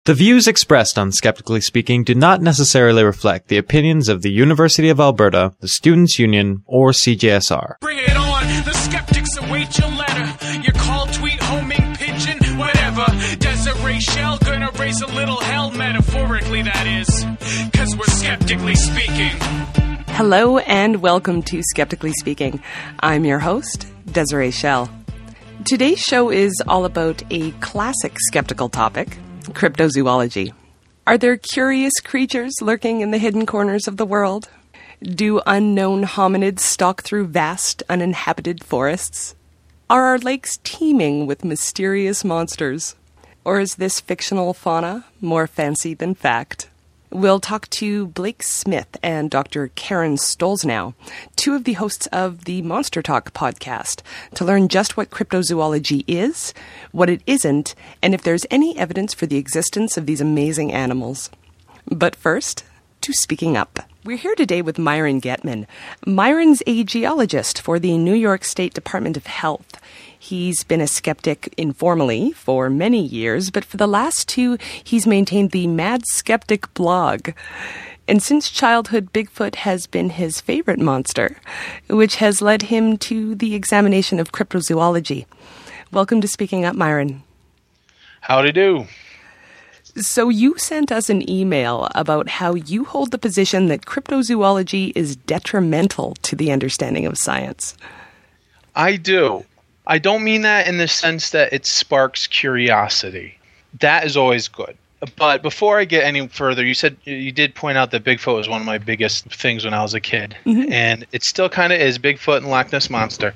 The views expressed on Skeptically Speaking do not necessarily reflect the opinions of the University of Alberta, the Students' Union, or CJSR. Bring it on, the skeptics await your letter. Your call, tweet, homing, pigeon, whatever. Desiree Shell gonna raise a little hell, metaphorically that is. Cause we're skeptically speaking. Hello and welcome to Skeptically Speaking. I'm your host, Desiree Shell. Today's show is all about a classic skeptical topic, cryptozoology. Are there curious creatures lurking in the hidden corners of the world? Do unknown hominids stalk through vast, uninhabited forests? Are our lakes teeming with mysterious monsters? Or is this fictional fauna more fancy than fact? We'll talk to Blake Smith and Dr. Karen Stollznow, two of the hosts of the Monster Talk podcast, to learn just what cryptozoology is, what it isn't, and if there's any evidence for the existence of these amazing animals. But first, to speaking up. We're here today with Myron Getman. Myron's a geologist for the New York State Department of Health. He's been a skeptic informally for many years, but for the last two, he's maintained the Mad Skeptic blog. And since childhood, Bigfoot has been his favorite monster, which has led him to the examination of cryptozoology. Welcome to Speaking Up, Myron. Howdy do. So you sent us an email about how you hold the position that cryptozoology is detrimental to the understanding of science. I do. I don't mean that in the sense that it sparks curiosity. That is always good. But before I get any further, you did point out that Bigfoot was one of my biggest things when I was a kid. Mm-hmm. And it still kind of is, Bigfoot and Loch Ness Monster.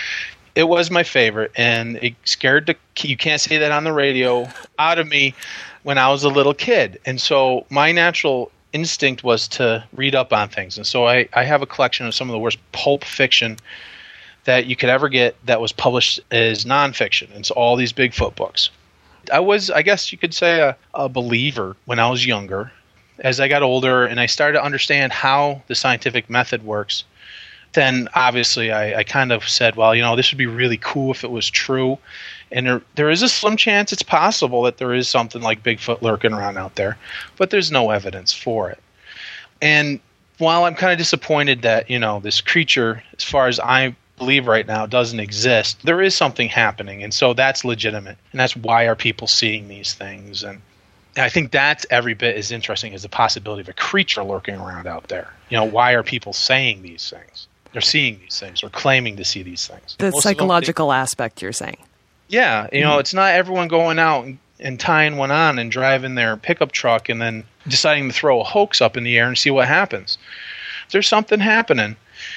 It was my favorite, and it scared you can't say that on the radio, out of me when I was a little kid. And so my natural instinct was to read up on things. And so I have a collection of some of the worst pulp fiction that you could ever get that was published as nonfiction. And so all these Bigfoot books. I was, I guess you could say, a believer when I was younger. As I got older and I started to understand how the scientific method works, then obviously I kind of said, well, this would be really cool if it was true. And there is a slim chance it's possible that there is something like Bigfoot lurking around out there, but there's no evidence for it. And while I'm kind of disappointed that, this creature, as far as I believe right now, doesn't exist, there is something happening. And so that's legitimate. And that's why are people seeing these things? And I think that's every bit as interesting as the possibility of a creature lurking around out there. Why are people saying these things? They're seeing these things or claiming to see these things. The psychological aspect, you're saying. Yeah. It's not everyone going out and tying one on and driving their pickup truck and then deciding to throw a hoax up in the air and see what happens. There's something happening.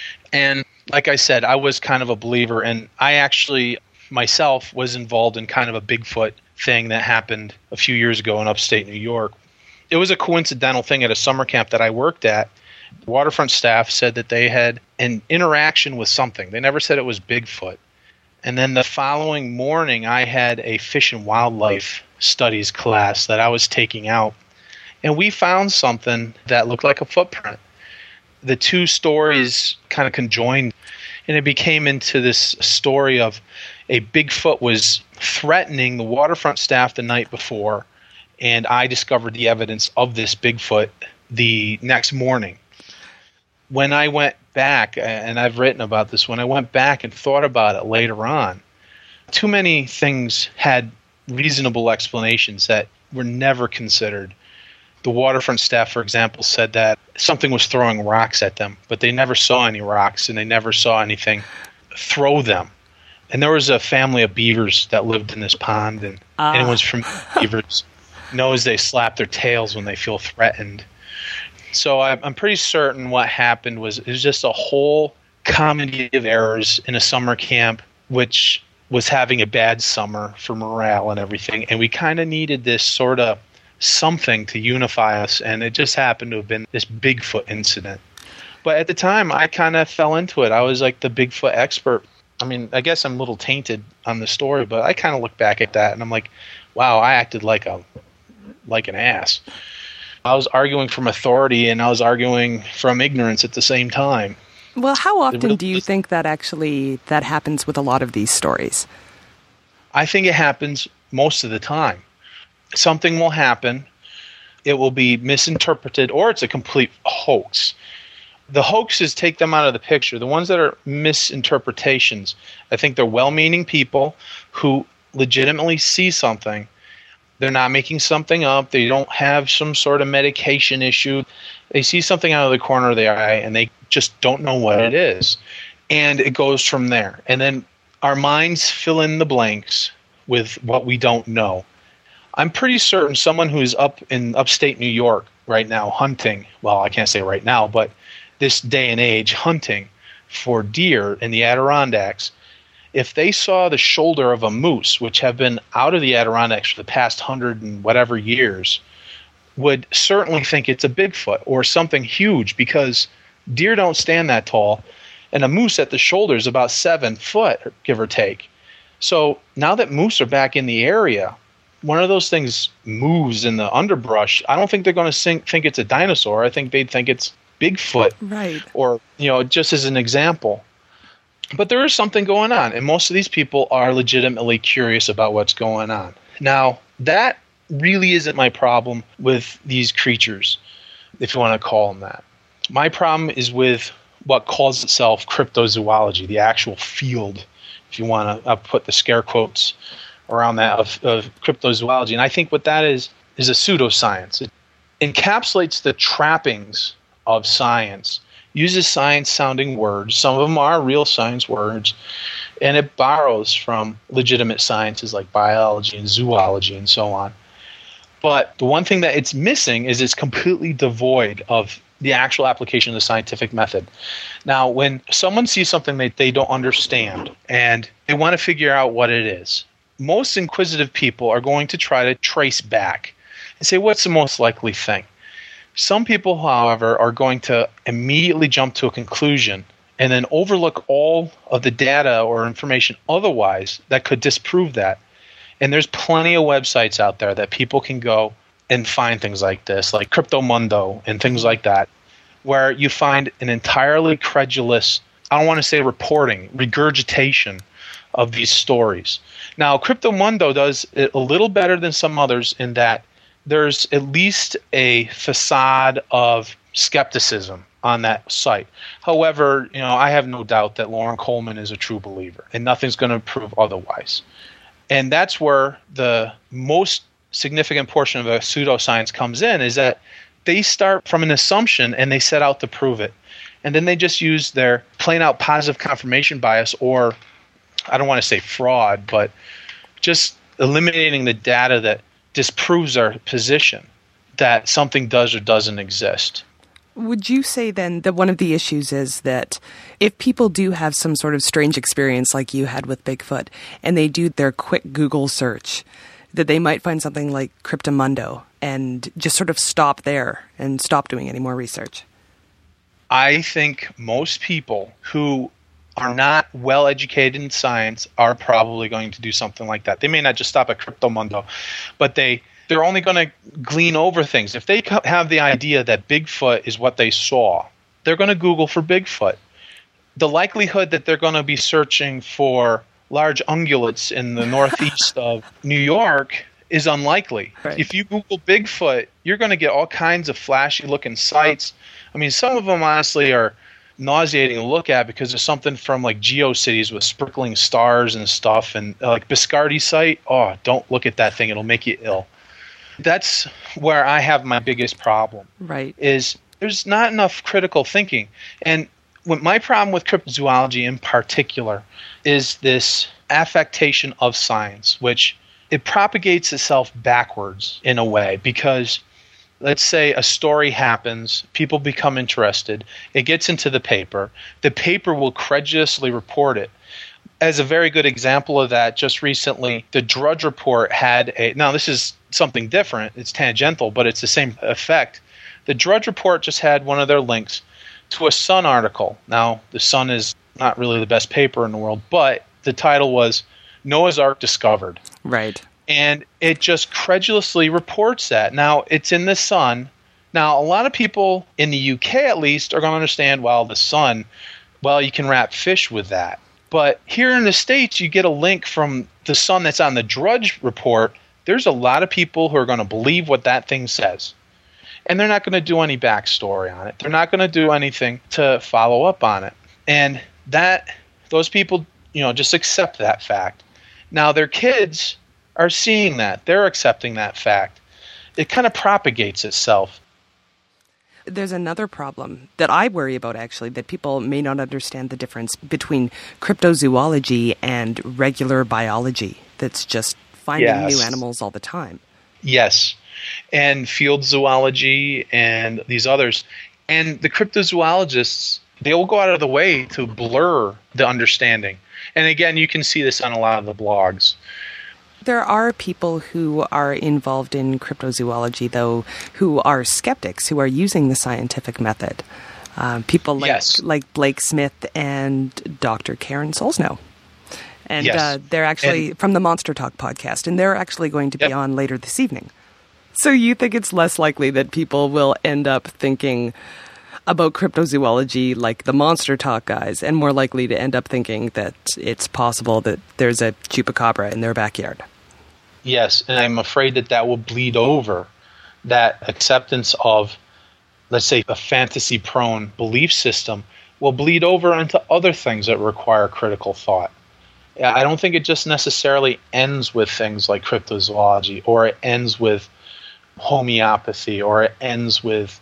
And like I said, I was kind of a believer, and I actually myself was involved in kind of a Bigfoot thing that happened a few years ago in upstate New York. It was a coincidental thing at a summer camp that I worked at. The waterfront staff said that they had an interaction with something. They never said it was Bigfoot. And then the following morning, I had a fish and wildlife studies class that I was taking out, and we found something that looked like a footprint. The two stories kind of conjoined, and it became into this story of a Bigfoot was threatening the waterfront staff the night before, and I discovered the evidence of this Bigfoot the next morning. When I went back, and I've written about this, when I went back and thought about it later on, too many things had reasonable explanations that were never considered. The waterfront staff, for example, said that something was throwing rocks at them, but they never saw any rocks and they never saw anything throw them. And there was a family of beavers that lived in this pond, and anyone's from beavers knows they slap their tails when they feel threatened. So I'm pretty certain what happened was it was just a whole comedy of errors in a summer camp, which was having a bad summer for morale and everything. And we kind of needed this sort of something to unify us, and it just happened to have been this Bigfoot incident. But at the time, I kind of fell into it. I was like the Bigfoot expert. I mean, I guess I'm a little tainted on the story, but I kind of look back at that, and I'm like, wow, I acted like an ass. I was arguing from authority, and I was arguing from ignorance at the same time. Well, how often do you think that happens with a lot of these stories? I think it happens most of the time. something will happen. It will be misinterpreted, or it's a complete hoax. The hoaxes, take them out of the picture. The ones that are misinterpretations, I think they're well-meaning people who legitimately see something. They're not making something up. They don't have some sort of medication issue. They see something out of the corner of their eye, and they just don't know what it is. And it goes from there. And then our minds fill in the blanks with what we don't know. I'm pretty certain someone who's up in upstate New York right now hunting, well, I can't say right now, but this day and age hunting for deer in the Adirondacks, if they saw the shoulder of a moose, which have been out of the Adirondacks for the past 100 and whatever years, would certainly think it's a Bigfoot or something huge, because deer don't stand that tall, and a moose at the shoulder is about 7 foot, give or take. So now that moose are back in the area, one of those things moves in the underbrush. I don't think they're going to think it's a dinosaur. I think they'd think it's Bigfoot. Right. Or, just as an example. But there is something going on, and most of these people are legitimately curious about what's going on. Now, that really isn't my problem with these creatures, if you want to call them that. My problem is with what calls itself cryptozoology, the actual field, if you want to put the scare quotes around that, of cryptozoology. And I think what that is a pseudoscience. It encapsulates the trappings of science, uses science-sounding words. Some of them are real science words, and it borrows from legitimate sciences like biology and zoology and so on. But the one thing that it's missing is it's completely devoid of the actual application of the scientific method. Now, when someone sees something that they don't understand and they want to figure out what it is, most inquisitive people are going to try to trace back and say, what's the most likely thing? Some people, however, are going to immediately jump to a conclusion and then overlook all of the data or information otherwise that could disprove that. And there's plenty of websites out there that people can go and find things like this, like Cryptomundo and things like that, where you find an entirely credulous, I don't want to say reporting, regurgitation of these stories. Now, Cryptomundo does it a little better than some others in that there's at least a facade of skepticism on that site. However, I have no doubt that Lauren Coleman is a true believer, and nothing's going to prove otherwise. And that's where the most significant portion of a pseudoscience comes in, is that they start from an assumption and they set out to prove it. And then they just use their plain out positive confirmation bias, or I don't want to say fraud, but just eliminating the data that disproves our position that something does or doesn't exist. Would you say then that one of the issues is that if people do have some sort of strange experience like you had with Bigfoot, and they do their quick Google search, that they might find something like Cryptomundo and just sort of stop there and stop doing any more research? I think most people who are not well educated in science are probably going to do something like that. They may not just stop at Cryptomundo, but they're only going to glean over things. If they have the idea that Bigfoot is what they saw, they're going to Google for Bigfoot. The likelihood that they're going to be searching for large ungulates in the northeast of New York is unlikely. Right. If you Google Bigfoot, you're going to get all kinds of flashy-looking sites. I mean, some of them honestly are nauseating to look at because there's something from like GeoCities with sparkling stars and stuff, and like Biscardi's site. Oh, don't look at that thing; it'll make you ill. That's where I have my biggest problem. Right? Is there's not enough critical thinking, and my problem with cryptozoology in particular is this affectation of science, which it propagates itself backwards in a way, because let's say a story happens, people become interested, it gets into the paper will credulously report it. As a very good example of that, just recently, the Drudge Report had now this is something different, it's tangential, but it's the same effect. The Drudge Report just had one of their links to a Sun article. Now, the Sun is not really the best paper in the world, but the title was Noah's Ark Discovered. Right. And it just credulously reports that. Now, it's in the Sun. Now, a lot of people in the UK, at least, are going to understand, well, the Sun, well, you can wrap fish with that. But here in the States, you get a link from the Sun that's on the Drudge Report there's a lot of people who are going to believe what that thing says. And they're not going to do any backstory on it. They're not going to do anything to follow up on it. And those people, just accept that fact. Now their kids are seeing that. They're accepting that fact. It kind of propagates itself. There's another problem that I worry about, actually, that people may not understand the difference between cryptozoology and regular biology that's just finding new animals all the time. Yes. And field zoology and these others. And the cryptozoologists, they will go out of the way to blur the understanding. And again, you can see this on a lot of the blogs. There are people who are involved in cryptozoology, though, who are skeptics, who are using the scientific method. People like Blake Smith and Dr. Karen Solsnow. And they're actually from the Monster Talk podcast, and they're actually going to be on later this evening. So you think it's less likely that people will end up thinking about cryptozoology like the Monster Talk guys, and more likely to end up thinking that it's possible that there's a chupacabra in their backyard? Yes, and I'm afraid that will bleed over. That acceptance of, let's say, a fantasy-prone belief system will bleed over into other things that require critical thought. I don't think it just necessarily ends with things like cryptozoology, or it ends with homeopathy, or it ends with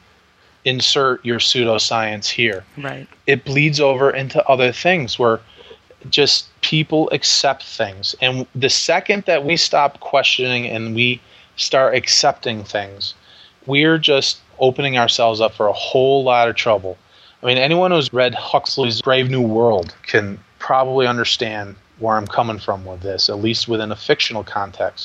insert your pseudoscience here. Right. It bleeds over into other things where just people accept things. And the second that we stop questioning and we start accepting things, we're just opening ourselves up for a whole lot of trouble. I mean, anyone who's read Huxley's Brave New World can probably understand where I'm coming from with this, at least within a fictional context.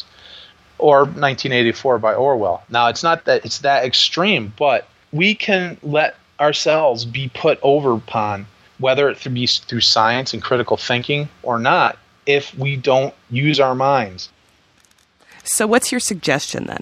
Or 1984 by Orwell. Now, it's not that it's that extreme, but we can let ourselves be put over upon, whether it be through science and critical thinking or not, if we don't use our minds. So what's your suggestion then?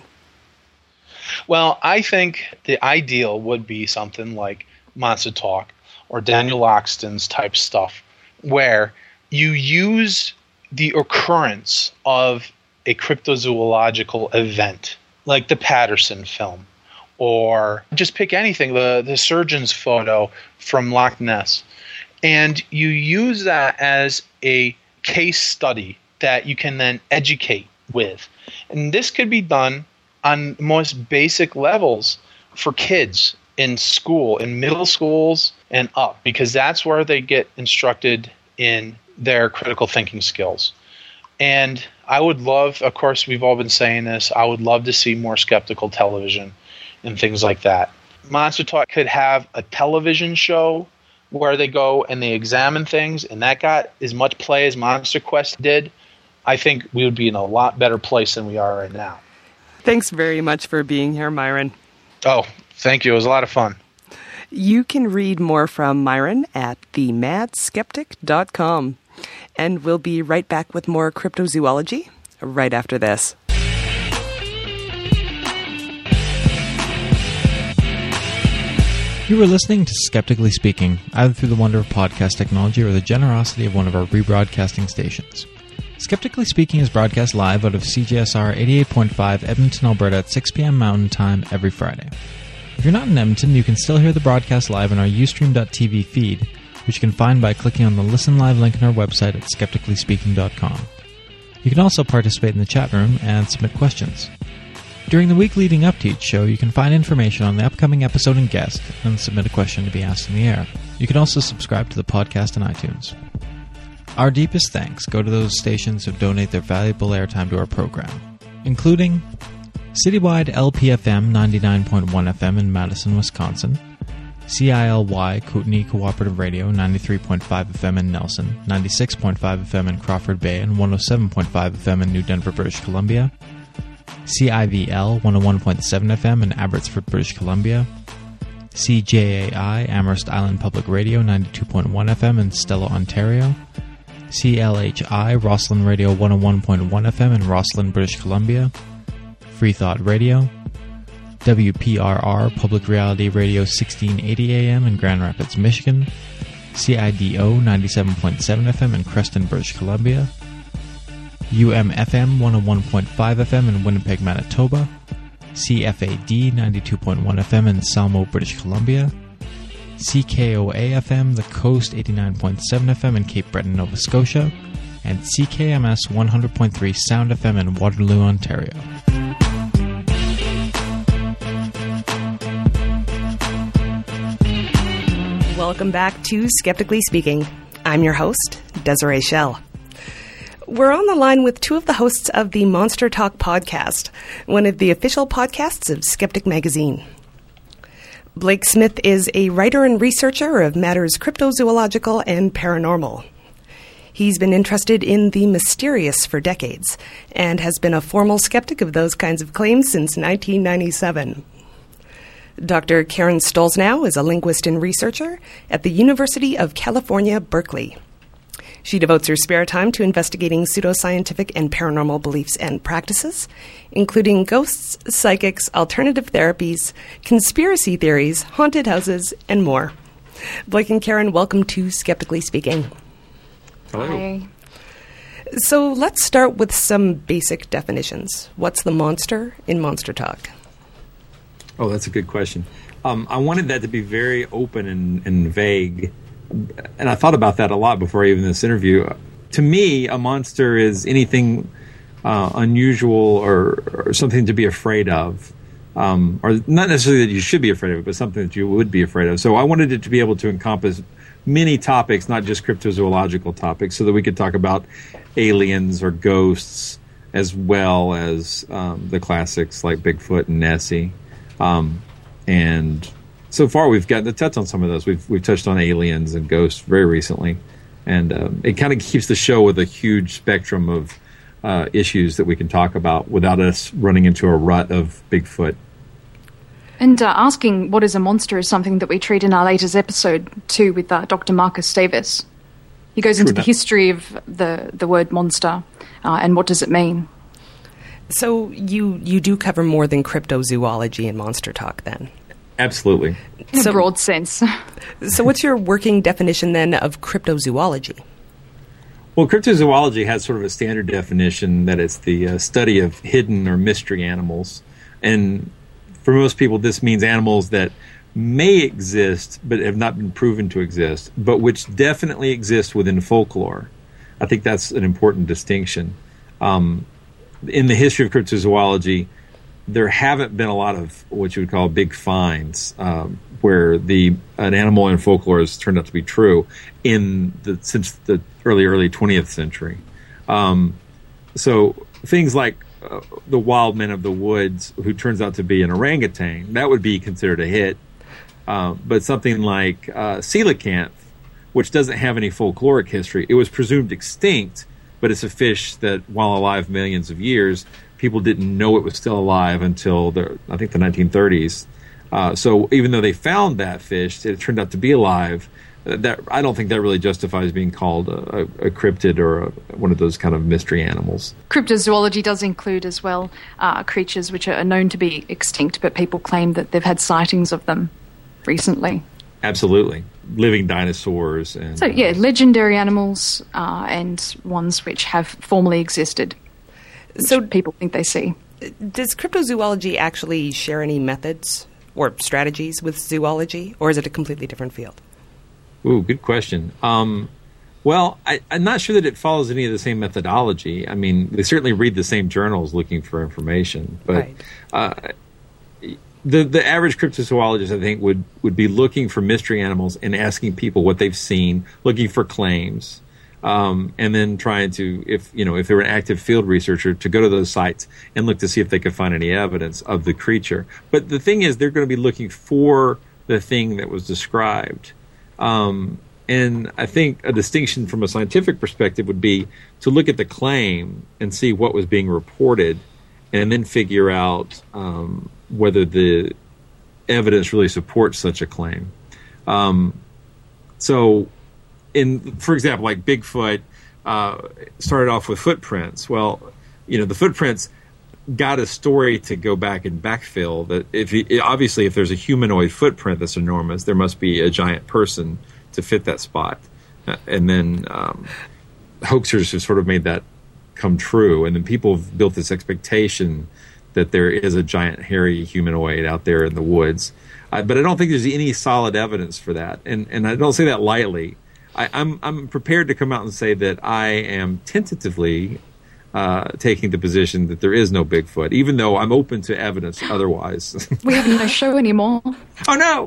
Well, I think the ideal would be something like Monster Talk or Daniel Loxton's type stuff, where you use the occurrence of a cryptozoological event, like the Patterson film, or just pick anything, the surgeon's photo from Loch Ness, and you use that as a case study that you can then educate with. And this could be done on most basic levels for kids in school, in middle schools and up, because that's where they get instructed in their critical thinking skills. And I would love, of course, we've all been saying this, I would love to see more skeptical television and things like that. Monster Talk could have a television show where they go and they examine things, and that got as much play as Monster Quest did. I think we would be in a lot better place than we are right now. Thanks very much for being here, Myron. Oh, thank you. It was a lot of fun. You can read more from Myron at themadskeptic.com. And we'll be right back with more cryptozoology right after this. You were listening to Skeptically Speaking, either through the wonder of podcast technology or the generosity of one of our rebroadcasting stations. Skeptically Speaking is broadcast live out of CJSR 88.5 Edmonton, Alberta at 6 p.m. Mountain Time every Friday. If you're not in Edmonton, you can still hear the broadcast live on our Ustream.tv feed, which you can find by clicking on the Listen Live link on our website at skepticallyspeaking.com. You can also participate in the chat room and submit questions. During the week leading up to each show, you can find information on the upcoming episode and guest, and submit a question to be asked in the air. You can also subscribe to the podcast on iTunes. Our deepest thanks go to those stations who donate their valuable airtime to our program, including Citywide LPFM 99.1 FM in Madison, Wisconsin, CILY Kootenai Cooperative Radio 93.5 FM in Nelson, 96.5 FM in Crawford Bay, and 107.5 FM in New Denver, British Columbia, CIVL 101.7 FM in Abbotsford, British Columbia, CJAI Amherst Island Public Radio 92.1 FM in Stella, Ontario, CLHI Rosslyn Radio 101.1 FM in Rosslyn, British Columbia, Free Thought Radio, WPRR Public Reality Radio 1680 AM in Grand Rapids, UMFM 101.5 FM in Winnipeg, Manitoba, CFAD 92.1 FM in Salmo, British Columbia, CKOA FM, The Coast 89.7 FM in Cape Breton, Nova Scotia, and CKMS 100.3 Sound FM in Waterloo, Ontario. Welcome back to Skeptically Speaking. I'm your host, Desiree Schell. We're on the line with two of the hosts of the Monster Talk podcast, one of the official podcasts of Skeptic Magazine. Blake Smith is a writer and researcher of matters cryptozoological and paranormal. He's been interested in the mysterious for decades and has been a formal skeptic of those kinds of claims since 1997. Dr. Karen Stollznow is a linguist and researcher at the University of California, Berkeley. She devotes her spare time to investigating pseudoscientific and paranormal beliefs and practices, including ghosts, psychics, alternative therapies, conspiracy theories, haunted houses, and more. Blake and Karen, welcome to Skeptically Speaking. Hello. Hi. So let's start with some basic definitions. What's the monster in Monster Talk? Oh, that's a good question. I wanted that to be very open and vague. And I thought about that a lot before even this interview. To me, a monster is anything unusual or something to be afraid of. Or not necessarily that you should be afraid of it, but something that you would be afraid of. So I wanted it to be able to encompass many topics, not just cryptozoological topics, so that we could talk about aliens or ghosts as well as the classics like Bigfoot and Nessie. And so far, we've gotten to touch on some of those. We've touched on aliens and ghosts very recently, and it kind of keeps the show with a huge spectrum of issues that we can talk about without us running into a rut of Bigfoot. And asking what is a monster is something that we treat in our latest episode too with Dr. Marcus Davis. He goes into the history of the word monster and what does it mean. So you do cover more than cryptozoology in Monster Talk, then? Absolutely. In a broad sense. So what's your working definition, then, of cryptozoology? Well, cryptozoology has sort of a standard definition that it's the study of hidden or mystery animals. And for most people, this means animals that may exist but have not been proven to exist, but which definitely exist within folklore. I think that's an important distinction. In the history of cryptozoology, there haven't been a lot of what you would call big finds where an animal in folklore has turned out to be true since the early 20th century. So things like the wild man of the woods, who turns out to be an orangutan, that would be considered a hit. But something like coelacanth, which doesn't have any folkloric history, it was presumed extinct, but it's a fish that, while alive millions of years, people didn't know it was still alive until the 1930s. So even though they found that fish, it turned out to be alive. I don't think that really justifies being called a cryptid or one of those kind of mystery animals. Cryptozoology does include as well creatures which are known to be extinct, but people claim that they've had sightings of them recently. Absolutely. Living dinosaurs. And so, legendary animals and ones which have formerly existed. So people think they see. Does cryptozoology actually share any methods or strategies with zoology, or is it a completely different field? Ooh, good question. Well, I'm not sure that it follows any of the same methodology. I mean, they certainly read the same journals looking for information, but right. The average cryptozoologist, I think, would be looking for mystery animals and asking people what they've seen, looking for claims. And then trying to, if they were an active field researcher, to go to those sites and look to see if they could find any evidence of the creature. But the thing is, they're going to be looking for the thing that was described. And I think a distinction from a scientific perspective would be to look at the claim and see what was being reported, and then figure out whether the evidence really supports such a claim. So, for example, like Bigfoot started off with footprints. Well, the footprints got a story to go back and backfill. That obviously, if there's a humanoid footprint that's enormous, there must be a giant person to fit that spot. And then hoaxers have sort of made that come true, and then people have built this expectation that there is a giant hairy humanoid out there in the woods. But I don't think there's any solid evidence for that, and I don't say that lightly. I'm prepared to come out and say that I am tentatively taking the position that there is no Bigfoot, even though I'm open to evidence otherwise. We have no show anymore. Oh, no!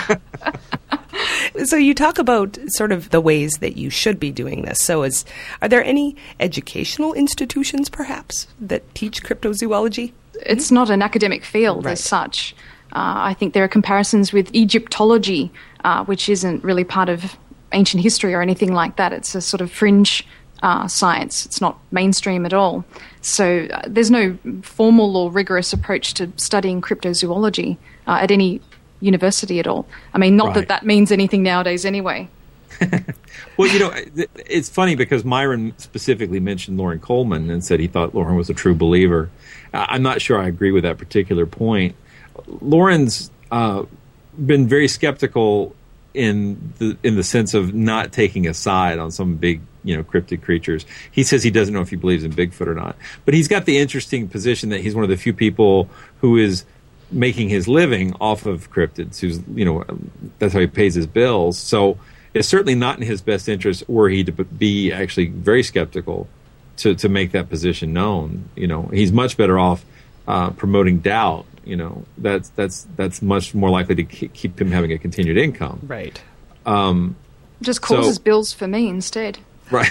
So you talk about sort of the ways that you should be doing this. So are there any educational institutions, perhaps, that teach cryptozoology? It's not an academic field as such. I think there are comparisons with Egyptology, which isn't really part of ancient history or anything like that. It's a sort of fringe science. It's not mainstream at all. So there's no formal or rigorous approach to studying cryptozoology at any university at all. I mean, not that means anything nowadays anyway. Well, it's funny because Myron specifically mentioned Loren Coleman and said he thought Loren was a true believer. I'm not sure I agree with that particular point. Loren's been very skeptical in the sense of not taking a side on some big, cryptid creatures. He says he doesn't know if he believes in Bigfoot or not, but he's got the interesting position that he's one of the few people who is making his living off of cryptids. Who's, that's how he pays his bills. So it's certainly not in his best interest were he to be actually very skeptical to make that position known. He's much better off promoting doubt. That's much more likely to keep him having a continued income. Right. Just causes bills for me instead. Right.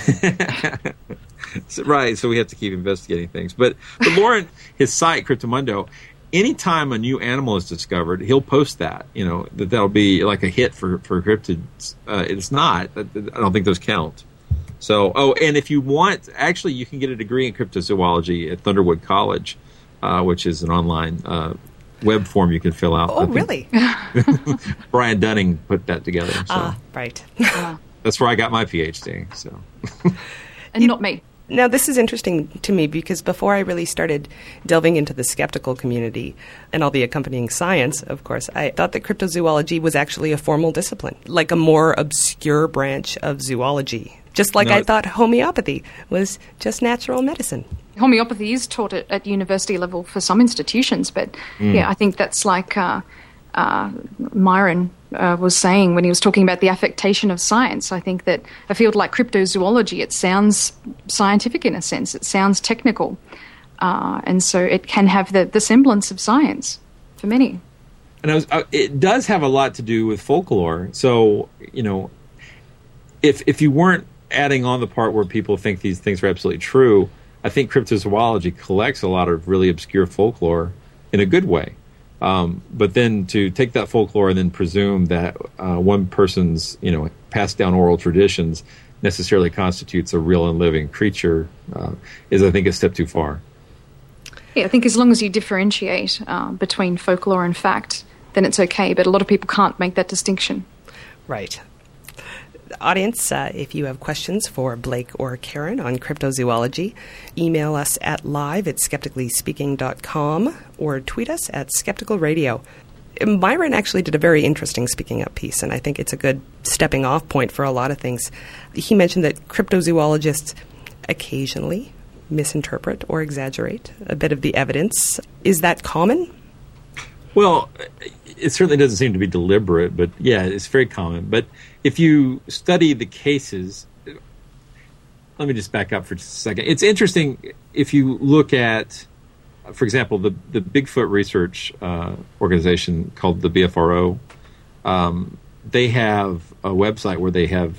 Right. So we have to keep investigating things. But Loren, his site, Cryptomundo, anytime a new animal is discovered, he'll post that. That'll be like a hit for cryptids. It's not. I don't think those count. So, and if you want, actually, you can get a degree in cryptozoology at Thunderwood College, which is an online web form you can fill out. Oh, really? Brian Dunning put that together. So. Right. That's where I got my PhD. So, and not me. Now, this is interesting to me because before I really started delving into the skeptical community and all the accompanying science, of course, I thought that cryptozoology was actually a formal discipline, like a more obscure branch of zoology. Just like I thought homeopathy was just natural medicine. Homeopathy is taught at university level for some institutions, but I think that's like Myron was saying when he was talking about the affectation of science. I think that a field like cryptozoology, it sounds scientific in a sense. It sounds technical. And so it can have the semblance of science for many. And it does have a lot to do with folklore. So, if you weren't adding on the part where people think these things are absolutely true, I think cryptozoology collects a lot of really obscure folklore in a good way. But then to take that folklore and then presume that one person's, passed down oral traditions necessarily constitutes a real and living creature is, I think, a step too far. Yeah, I think as long as you differentiate between folklore and fact, then it's okay. But a lot of people can't make that distinction. Right. Audience, if you have questions for Blake or Karen on cryptozoology, email us at live@skepticallyspeaking.com or tweet us at Skeptical Radio. Myron actually did a very interesting speaking up piece, and I think it's a good stepping off point for a lot of things. He mentioned that cryptozoologists occasionally misinterpret or exaggerate a bit of the evidence. Is that common? Well, it certainly doesn't seem to be deliberate, but yeah, it's very common. But if you study the cases, let me just back up for just a second. It's interesting if you look at, for example, the Bigfoot research organization called the BFRO. They have a website where they have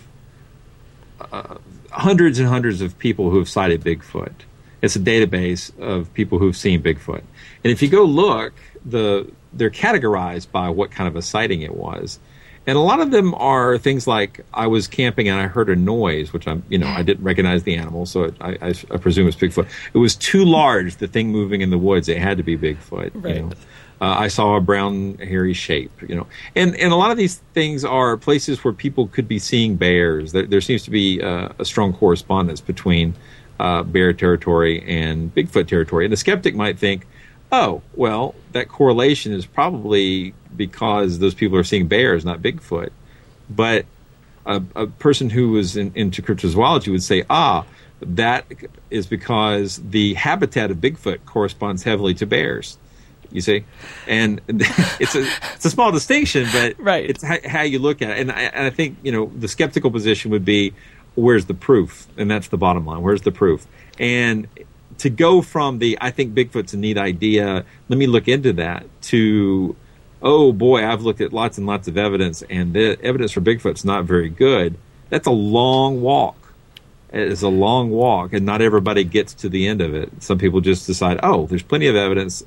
hundreds and hundreds of people who have cited Bigfoot. It's a database of people who've seen Bigfoot. And if you go look, they're categorized by what kind of a sighting it was. And a lot of them are things like, I was camping and I heard a noise, which I didn't recognize the animal, so I presume it's Bigfoot. It was too large, the thing moving in the woods. It had to be Bigfoot. Right. I saw a brown, hairy shape, And a lot of these things are places where people could be seeing bears. There seems to be a strong correspondence between bear territory and Bigfoot territory. And the skeptic might think, oh, well, that correlation is probably because those people are seeing bears, not Bigfoot. But a person who was into cryptozoology would say, that is because the habitat of Bigfoot corresponds heavily to bears. You see, and it's a small distinction, but right. It's how you look at it. And I think the skeptical position would be, where's the proof? And that's the bottom line. Where's the proof? And to go from I think Bigfoot's a neat idea, let me look into that, to, oh boy, I've looked at lots and lots of evidence, and the evidence for Bigfoot's not very good. That's a long walk. It is a long walk, and not everybody gets to the end of it. Some people just decide, oh, there's plenty of evidence.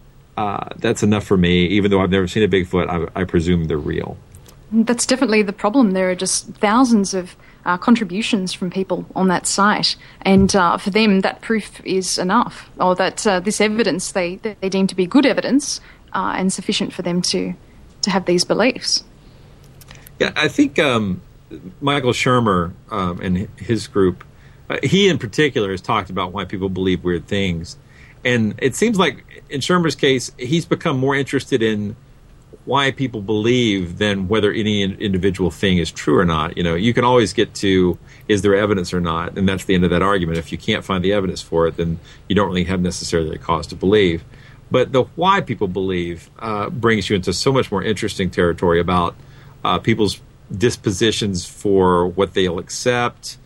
That's enough for me. Even though I've never seen a Bigfoot, I presume they're real. That's definitely the problem. There are just thousands of contributions from people on that site, and for them that proof is enough, or that this evidence they deem to be good evidence and sufficient for them to have these beliefs. Yeah, I think Michael Shermer and his group, he in particular has talked about why people believe weird things, and it seems like in Shermer's case he's become more interested in why people believe than whether any individual thing is true or not. You can always get to, is there evidence or not? And that's the end of that argument. If you can't find the evidence for it, then you don't really have necessarily a cause to believe. But the why people believe brings you into so much more interesting territory about people's dispositions for what they'll accept,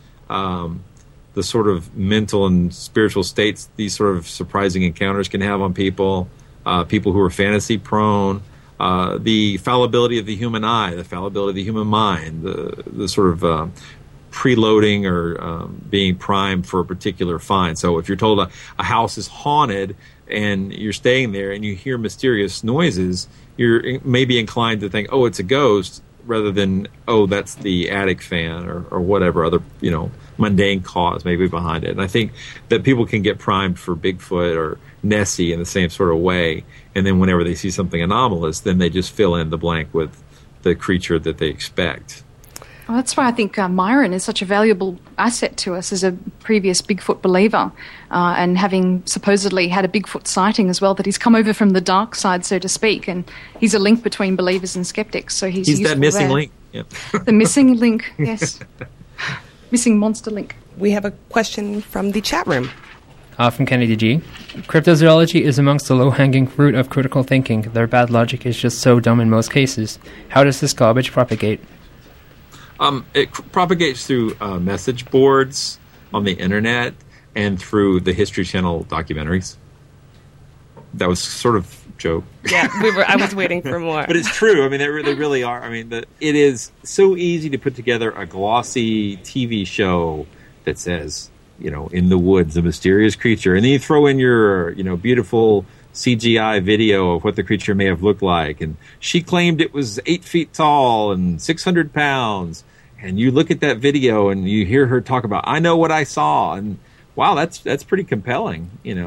the sort of mental and spiritual states these sort of surprising encounters can have on people, people who are fantasy prone, the fallibility of the human eye, the fallibility of the human mind, the sort of preloading or being primed for a particular find. So if you're told a house is haunted and you're staying there and you hear mysterious noises, you're maybe inclined to think, oh, it's a ghost, rather than, oh, that's the attic fan or whatever other, mundane cause maybe behind it. And I think that people can get primed for Bigfoot or Nessie in the same sort of way, and then whenever they see something anomalous, then they just fill in the blank with the creature that they expect. Well, that's why I think Myron is such a valuable asset to us as a previous Bigfoot believer, and having supposedly had a Bigfoot sighting as well, that he's come over from the dark side, so to speak, and he's a link between believers and skeptics. So he's that missing link. Yep. The missing link, yes. Missing monster link. We have a question from the chat room. From Kennedy G. Cryptozoology is amongst the low-hanging fruit of critical thinking. Their bad logic is just so dumb in most cases. How does this garbage propagate? It propagates through message boards on the internet and through the History Channel documentaries. That was sort of a joke. Yeah, I was waiting for more. But it's true. I mean, they really are. I mean, it is so easy to put together a glossy TV show that says, in the woods, a mysterious creature. And then you throw in your, beautiful CGI video of what the creature may have looked like. And she claimed it was 8 feet tall and 600 pounds. And you look at that video and you hear her talk about, I know what I saw. And wow, that's pretty compelling,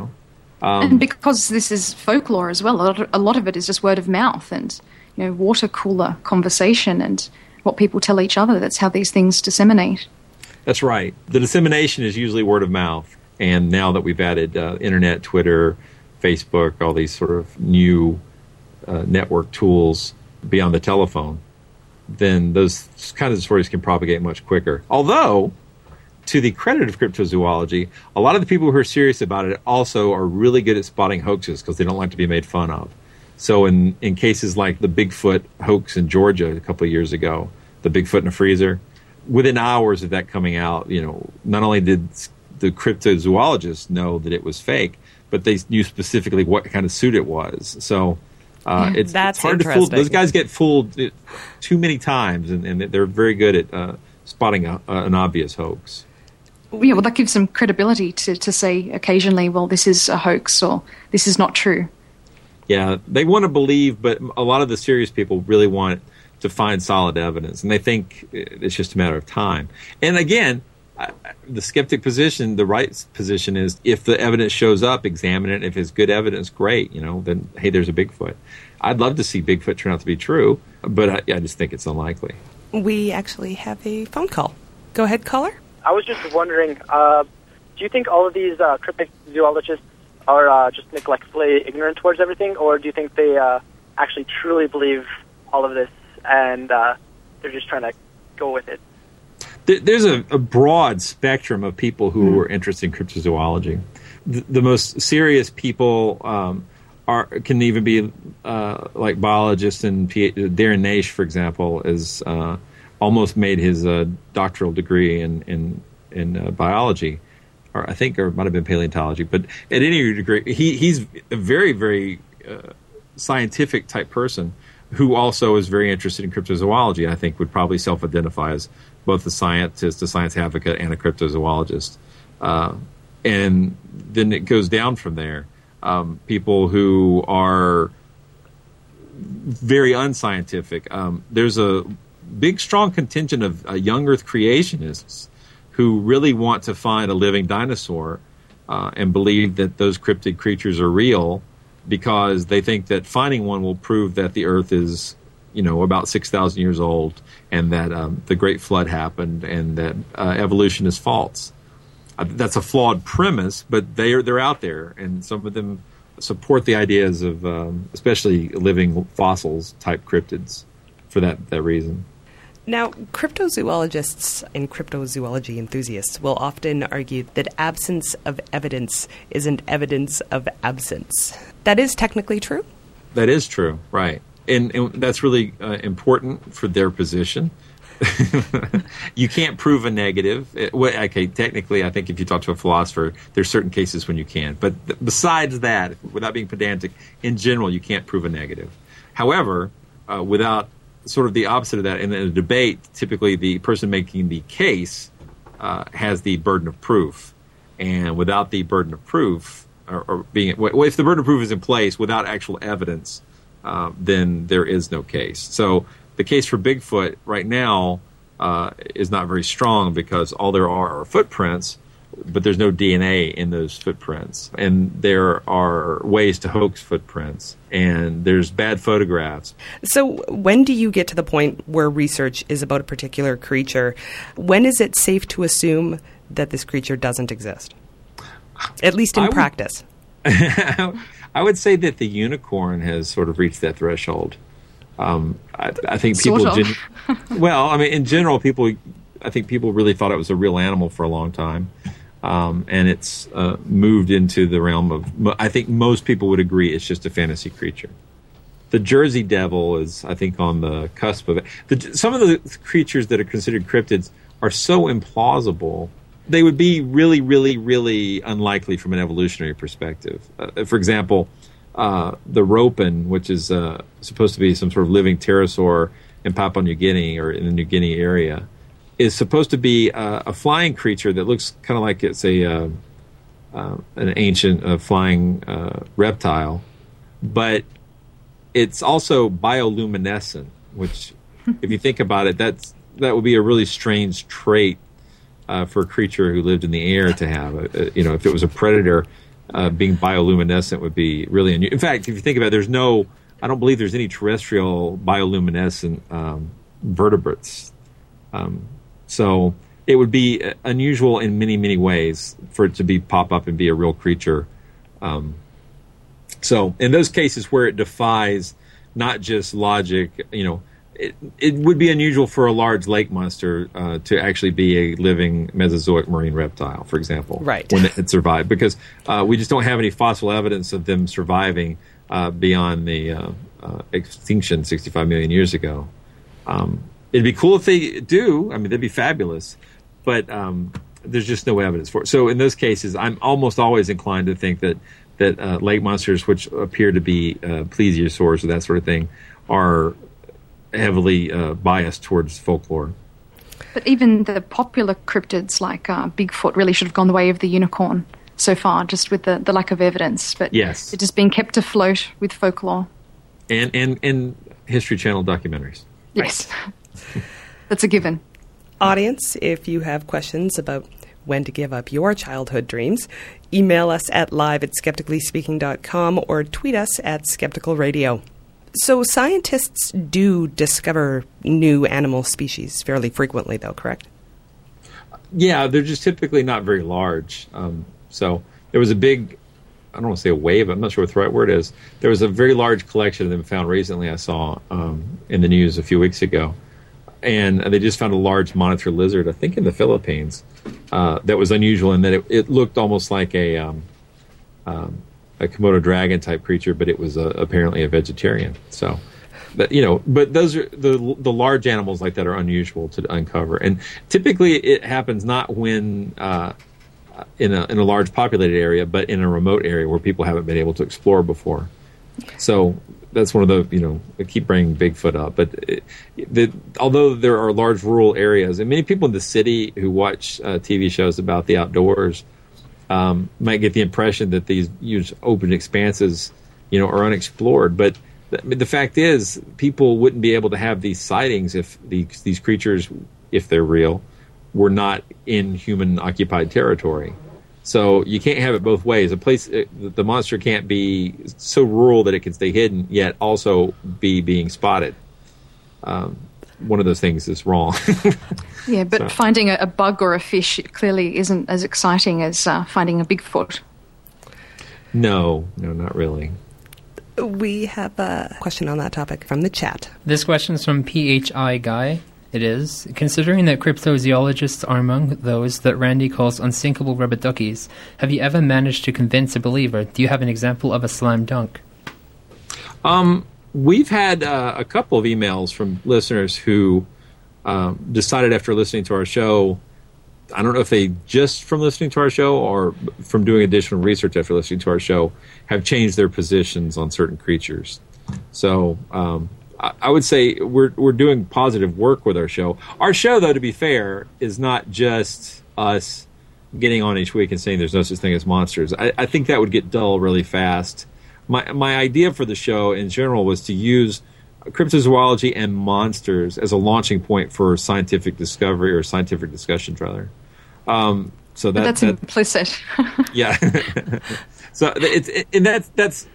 and because this is folklore as well, a lot of it is just word of mouth and, water cooler conversation and what people tell each other. That's how these things disseminate. That's right. The dissemination is usually word of mouth. And now that we've added internet, Twitter, Facebook, all these sort of new network tools beyond the telephone, then those kinds of stories can propagate much quicker. Although, to the credit of cryptozoology, a lot of the people who are serious about it also are really good at spotting hoaxes because they don't like to be made fun of. So in cases like the Bigfoot hoax in Georgia a couple of years ago, the Bigfoot in a freezer, within hours of that coming out, not only did the cryptozoologists know that it was fake, but they knew specifically what kind of suit it was. So it's hard to fool. Those guys get fooled too many times, and they're very good at spotting an obvious hoax. Yeah, well, that gives them credibility to say occasionally, well, this is a hoax or this is not true. Yeah, they want to believe, but a lot of the serious people really want to find solid evidence, and they think it's just a matter of time. And again, the skeptic position, the right position is, if the evidence shows up, examine it. If it's good evidence, great. Then, hey, there's a Bigfoot. I'd love to see Bigfoot turn out to be true, but I just think it's unlikely. We actually have a phone call. Go ahead, caller. I was just wondering, do you think all of these cryptozoologists are just neglectfully ignorant towards everything, or do you think they actually truly believe all of this and they're just trying to go with it? There's a broad spectrum of people who are interested in cryptozoology. The most serious people can even be like biologists, and Darren Naish, for example, is almost made his doctoral degree in biology, or I think, or it might have been paleontology. But at any degree, he's a very, very scientific type person who also is very interested in cryptozoology. I think would probably self-identify as both a scientist, a science advocate, and a cryptozoologist. And then it goes down from there. People who are very unscientific. There's a big, strong contingent of young Earth creationists who really want to find a living dinosaur and believe that those cryptid creatures are real, because they think that finding one will prove that the Earth is, about 6,000 years old, and that the Great Flood happened, and that evolution is false. That's a flawed premise, but they're out there, and some of them support the ideas of especially living fossils type cryptids for that reason. Now, cryptozoologists and cryptozoology enthusiasts will often argue that absence of evidence isn't evidence of absence. That is technically true? That is true, right. And that's really important for their position. You can't prove a negative. Okay, technically, I think if you talk to a philosopher, there's certain cases when you can. But besides that, without being pedantic, in general, you can't prove a negative. However, without sort of the opposite of that, in a debate, typically the person making the case has the burden of proof. And without the burden of proof, or being, if the burden of proof is in place without actual evidence, then there is no case. So the case for Bigfoot right now is not very strong, because all there are footprints, but there's no DNA in those footprints. And there are ways to hoax footprints, and there's bad photographs. So when do you get to the point where research is about a particular creature? When is it safe to assume that this creature doesn't exist? At least in practice. I would say that the unicorn has sort of reached that threshold. I think people. In general, I think people really thought it was a real animal for a long time, and it's moved into the realm of. I think most people would agree it's just a fantasy creature. The Jersey Devil is, I think, on the cusp of it. Some of the creatures that are considered cryptids are so implausible. They would be really, really, really unlikely from an evolutionary perspective. For example, the Ropen, which is supposed to be some sort of living pterosaur in Papua New Guinea or in the New Guinea area, is supposed to be a flying creature that looks kind of like it's an ancient flying reptile, but it's also bioluminescent, which, if you think about it, that would be a really strange trait for a creature who lived in the air to have. If it was a predator, being bioluminescent would be really unusual. In fact, if you think about it, I don't believe there's any terrestrial bioluminescent vertebrates. So it would be unusual in many, many ways for it to pop up and be a real creature. So in those cases where it defies not just logic, it would be unusual for a large lake monster to actually be a living Mesozoic marine reptile, for example, right, when it survived, because we just don't have any fossil evidence of them surviving beyond the extinction 65 million years ago. It'd be cool if they do. I mean, that'd be fabulous, but there's just no evidence for it. So in those cases, I'm almost always inclined to think that lake monsters, which appear to be plesiosaurs or that sort of thing, are heavily biased towards folklore. But even the popular cryptids like Bigfoot really should have gone the way of the unicorn so far, just with the lack of evidence. But yes, they're just being kept afloat with folklore. And History Channel documentaries. Yes. That's a given. Audience, if you have questions about when to give up your childhood dreams, email us at live@skepticallyspeaking.com or tweet us at Skeptical Radio. So scientists do discover new animal species fairly frequently, though, correct? Yeah, they're just typically not very large. So there was a big, I don't want to say a wave, I'm not sure what the right word is. There was a very large collection of them found recently, I saw in the news a few weeks ago. and they just found a large monitor lizard, I think in the Philippines, that was unusual in that it looked almost like a Komodo dragon type creature, but it was apparently a vegetarian. So, but those are the large animals like that are unusual to uncover, and typically it happens not when in a large populated area, but in a remote area where people haven't been able to explore before. So that's one of the, I keep bringing Bigfoot up, but although there are large rural areas, and many people in the city who watch TV shows about the outdoors might get the impression that these huge open expanses, are unexplored. But the fact is, people wouldn't be able to have these sightings if these creatures, if they're real, were not in human-occupied territory. So you can't have it both ways. The monster can't be so rural that it can stay hidden, yet also be being spotted. One of those things is wrong. Yeah, but finding a bug or a fish clearly isn't as exciting as finding a Bigfoot. No, not really. We have a question on that topic from the chat. This question is from PHI Guy. It is, considering that cryptozoologists are among those that Randy calls unsinkable rubber duckies, have you ever managed to convince a believer? Do you have an example of a slam dunk? We've had a couple of emails from listeners who decided after listening to our show, I don't know if they just from listening to our show or from doing additional research after listening to our show, have changed their positions on certain creatures. So I would say we're doing positive work with our show. Our show, though, to be fair, is not just us getting on each week and saying there's no such thing as monsters. I think that would get dull really fast. My idea for the show in general was to use cryptozoology and monsters as a launching point for scientific discovery or scientific discussion, rather. So that's implicit. Yeah. So that's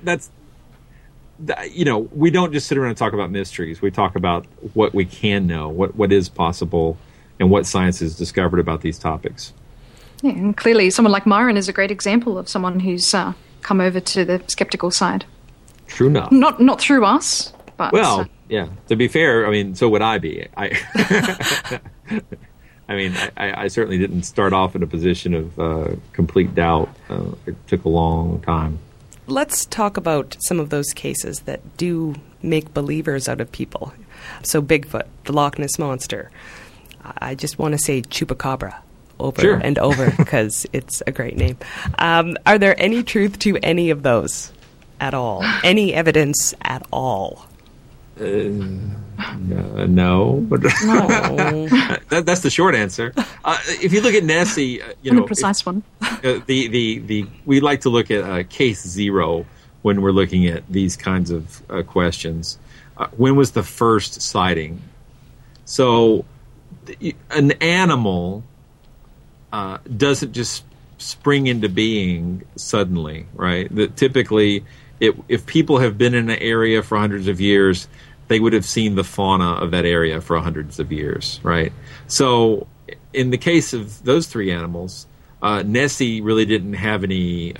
we don't just sit around and talk about mysteries. We talk about what we can know, what is possible, and what science has discovered about these topics. Yeah, and clearly someone like Myron is a great example of someone who's come over to the skeptical side. True enough. Not through us, but... Well, yeah. To be fair, I mean, so would I be. I certainly didn't start off in a position of complete doubt. It took a long time. Let's talk about some of those cases that do make believers out of people. So Bigfoot, the Loch Ness Monster. I just want to say Chupacabra over and over because it's a great name. Are there any truth to any of those at all? Any evidence at all? No, but that's the short answer. If you look at Nessie, a precise one. We like to look at case zero when we're looking at these kinds of questions. When was the first sighting? So, an animal doesn't just spring into being suddenly, right? That typically, if people have been in an area for hundreds of years, they would have seen the fauna of that area for hundreds of years, right? So in the case of those three animals, Nessie really didn't have any,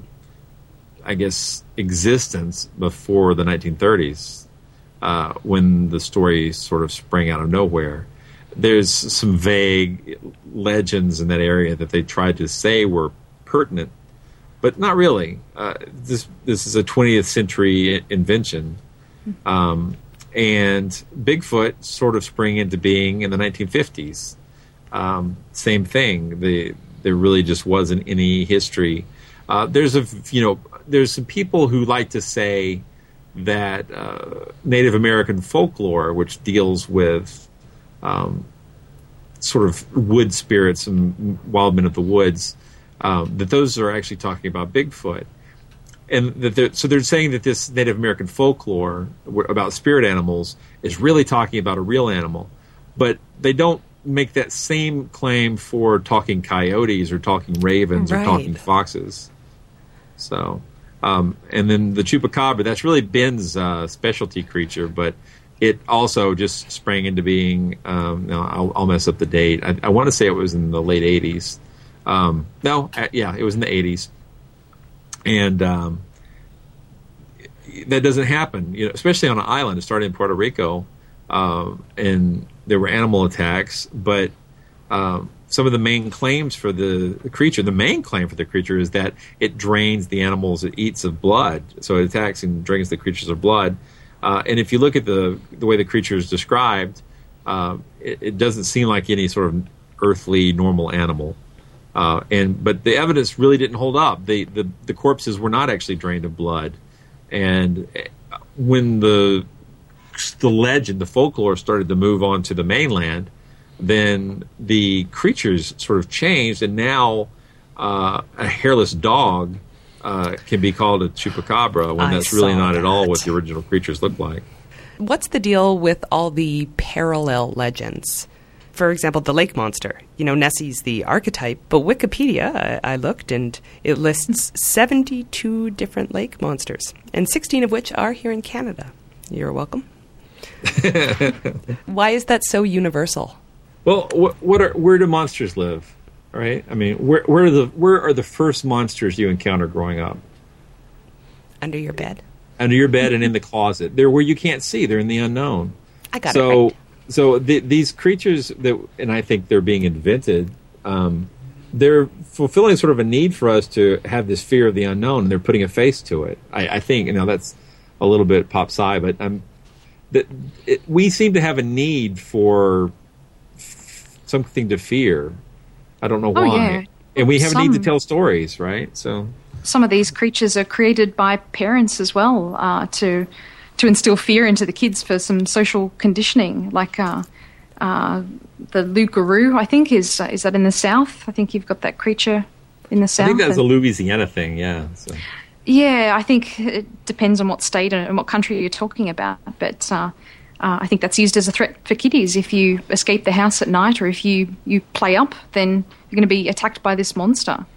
existence before the 1930s when the story sort of sprang out of nowhere. There's some vague legends in that area that they tried to say were pertinent, but not really. This is a 20th century invention. And Bigfoot sort of sprang into being in the 1950s. Same thing. There really just wasn't any history. There's some people who like to say that Native American folklore, which deals with sort of wood spirits and wild men of the woods, that those are actually talking about Bigfoot. And so they're saying that this Native American folklore about spirit animals is really talking about a real animal, but they don't make that same claim for talking coyotes or talking ravens or talking foxes. So, and then the Chupacabra, that's really Ben's specialty creature, but it also just sprang into being. I'll mess up the date. I want to say it was in the late 80s. It was in the 80s. And that doesn't happen, especially on an island. It started in Puerto Rico, and there were animal attacks, but some of the main claims for the creature, the main claim for the creature is that it drains the animals it eats of blood. So it attacks and drains the creatures of blood. And if you look at the way the creature is described, it doesn't seem like any sort of earthly, normal animal. But the evidence really didn't hold up. The corpses were not actually drained of blood. And when the legend, the folklore started to move on to the mainland, then the creatures sort of changed, and now a hairless dog can be called a chupacabra when that's really not at all what the original creatures looked like. What's the deal with all the parallel legends? For example, the lake monster. Nessie's the archetype, but Wikipedia, I looked, and it lists 72 different lake monsters, and 16 of which are here in Canada. You're welcome. Why is that so universal? Well, where do monsters live? Right? I mean, where are the first monsters you encounter growing up? Under your bed. Under your bed and in the closet. They're where you can't see. They're in the unknown. I got it right. So these creatures and I think they're being invented. They're fulfilling sort of a need for us to have this fear of the unknown, and they're putting a face to it. I think that's a little bit pop sci, but we seem to have a need for something to fear. I don't know why. Yeah. And we have a need to tell stories, right? So some of these creatures are created by parents as well to instill fear into the kids for some social conditioning, like the Loup-garou, I think, is that in the South? I think you've got that creature in the South. I think that's a Louisiana thing, yeah. So. Yeah, I think it depends on what state and what country you're talking about, but I think that's used as a threat for kiddies. If you escape the house at night or if you play up, then you're going to be attacked by this monster.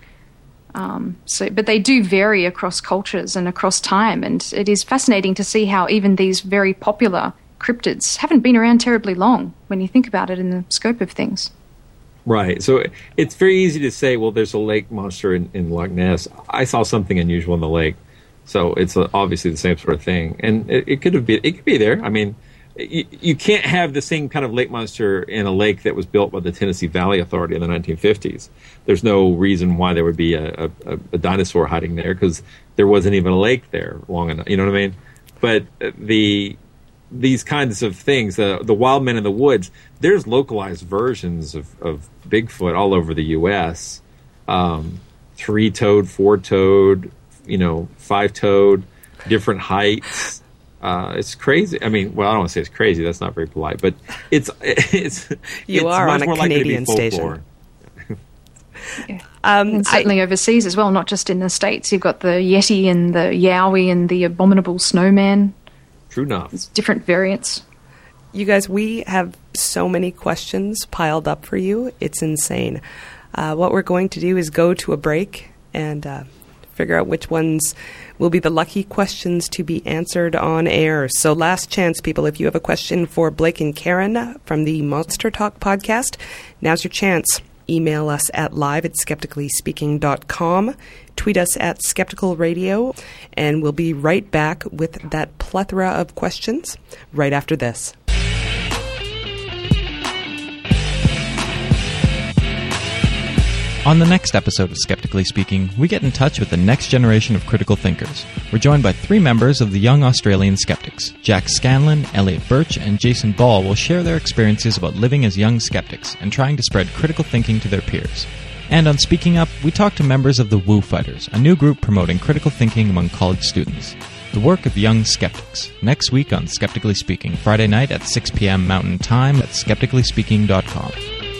But they do vary across cultures and across time, and it is fascinating to see how even these very popular cryptids haven't been around terribly long when you think about it in the scope of things. Right. So it's very easy to say, well, there's a lake monster in Loch Ness. I saw something unusual in the lake. So it's obviously the same sort of thing. And it could be there. I mean, you can't have the same kind of lake monster in a lake that was built by the Tennessee Valley Authority in the 1950s. There's no reason why there would be a dinosaur hiding there, because there wasn't even a lake there long enough. You know what I mean? But these kinds of things, the wild men in the woods, there's localized versions of Bigfoot all over the U.S. 3-toed, 4-toed, 5-toed, different heights. It's crazy. I mean, well, I don't want to say it's crazy. That's not very polite, but it's are much on a more Canadian likely to be folklore. Yeah. And certainly overseas as well, not just in the States. You've got the Yeti and the Yowie and the abominable snowman. True enough. It's different variants. You guys, we have so many questions piled up for you. It's insane. What we're going to do is go to a break and figure out which ones will be the lucky questions to be answered on air. So last chance, people, if you have a question for Blake and Karen from the Monster Talk podcast, now's your chance. Email us at live@skepticallyspeaking.com. Tweet us at Skeptical Radio, and we'll be right back with that plethora of questions right after this. On the next episode of Skeptically Speaking, we get in touch with the next generation of critical thinkers. We're joined by 3 members of the Young Australian Skeptics. Jack Scanlon, Elliot Birch, and Jason Ball will share their experiences about living as young skeptics and trying to spread critical thinking to their peers. And on Speaking Up, we talk to members of the Woo Fighters, a new group promoting critical thinking among college students. The work of young skeptics. Next week on Skeptically Speaking, Friday night at 6 p.m. Mountain Time at skepticallyspeaking.com.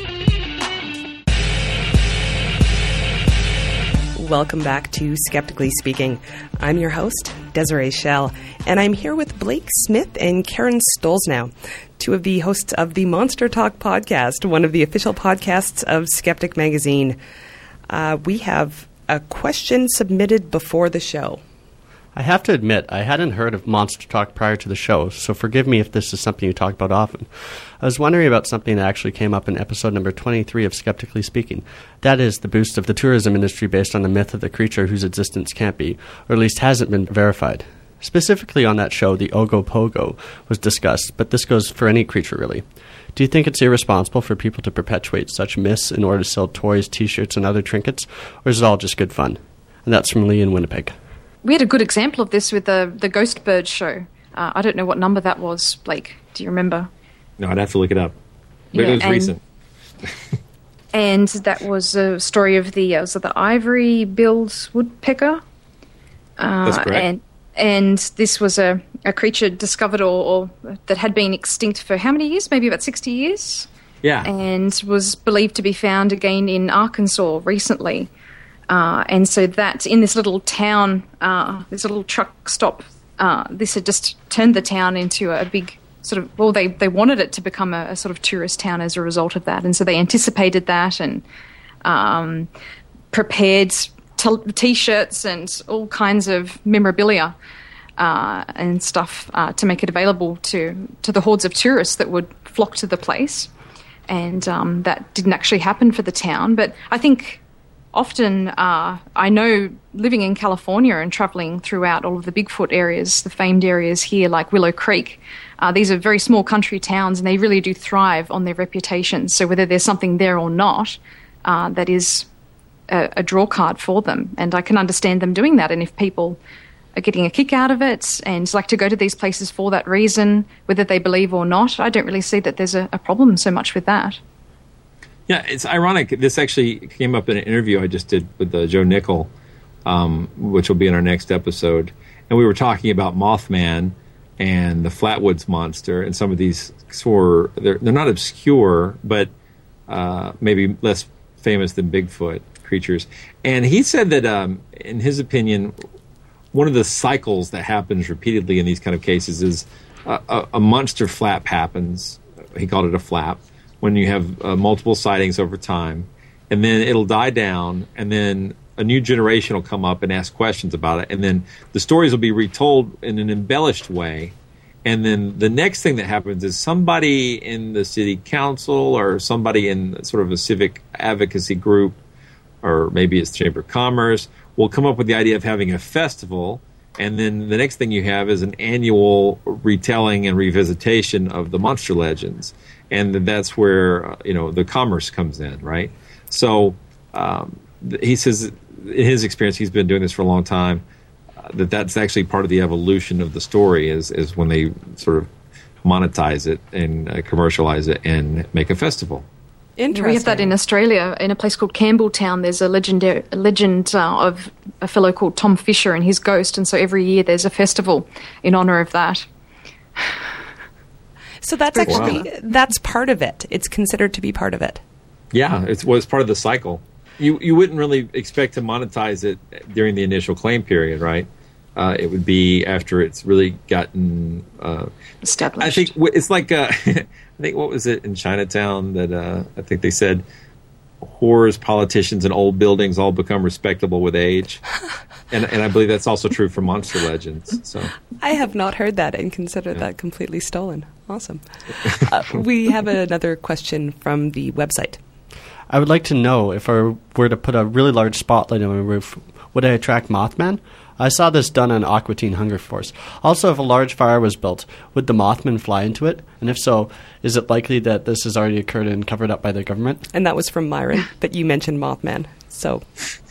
Welcome back to Skeptically Speaking. I'm your host, Desiree Schell, and I'm here with Blake Smith and Karen Stolznow, 2 of the hosts of the Monster Talk podcast, one of the official podcasts of Skeptic Magazine. We have a question submitted before the show. I have to admit, I hadn't heard of Monster Talk prior to the show, so forgive me if this is something you talk about often. I was wondering about something that actually came up in episode number 23 of Skeptically Speaking. That is, the boost of the tourism industry based on the myth of the creature whose existence can't be, or at least hasn't been verified. Specifically on that show, the Ogopogo was discussed, but this goes for any creature, really. Do you think it's irresponsible for people to perpetuate such myths in order to sell toys, T-shirts, and other trinkets, or is it all just good fun? And that's from Lee in Winnipeg. We had a good example of this with the Ghost Bird show. I don't know what number that was, Blake. Do you remember? No, I'd have to look it up. But it was recent. And that was a story of the ivory-billed woodpecker. That's correct. And this was a creature discovered or that had been extinct for how many years? Maybe about 60 years? Yeah. And was believed to be found again in Arkansas recently. And so that in this little town, this little truck stop, this had just turned the town into a big sort of, well, they wanted it to become a sort of tourist town as a result of that. And so they anticipated that and prepared T-shirts and all kinds of memorabilia and stuff to make it available to the hordes of tourists that would flock to the place. And that didn't actually happen for the town. But I think often I know living in California and traveling throughout all of the Bigfoot areas, the famed areas here like Willow Creek, these are very small country towns and they really do thrive on their reputations. So whether there's something there or not, that is a draw card for them. And I can understand them doing that. And if people are getting a kick out of it and like to go to these places for that reason, whether they believe or not, I don't really see that there's a problem so much with that. Yeah, it's ironic. This actually came up in an interview I just did with Joe Nickel, which will be in our next episode. And we were talking about Mothman and the Flatwoods Monster and some of these they're not obscure, but maybe less famous than Bigfoot creatures. And he said that, in his opinion, one of the cycles that happens repeatedly in these kind of cases is a monster flap happens. He called it a flap. When you have multiple sightings over time, and then it'll die down, and then a new generation will come up and ask questions about it, and then the stories will be retold in an embellished way, and then the next thing that happens is somebody in the city council or somebody in sort of a civic advocacy group, or maybe it's Chamber of Commerce, will come up with the idea of having a festival, and then the next thing you have is an annual retelling and revisitation of the monster legends. And that's where, the commerce comes in, right? So he says, in his experience, he's been doing this for a long time, that's actually part of the evolution of the story is when they sort of monetize it and commercialize it and make a festival. Interesting. We have that in Australia, in a place called Campbelltown. There's a legend of a fellow called Tom Fisher and his ghost, and so every year there's a festival in honour of that. So that's that's part of it. It's considered to be part of it. Yeah, it's part of the cycle. You wouldn't really expect to monetize it during the initial claim period, right? It would be after it's really gotten established. I think it's like I think what was it in Chinatown that I think they said whores, politicians, and old buildings all become respectable with age. And I believe that's also true for monster legends. So I have not heard that and consider that completely stolen. Awesome. We have another question from the website. I would like to know, if I were to put a really large spotlight on my roof, would I attract Mothman? I saw this done on Aqua Teen Hunger Force. Also, if a large fire was built, would the Mothman fly into it? And if so, is it likely that this has already occurred and covered up by the government? And that was from Myron, but you mentioned Mothman, so...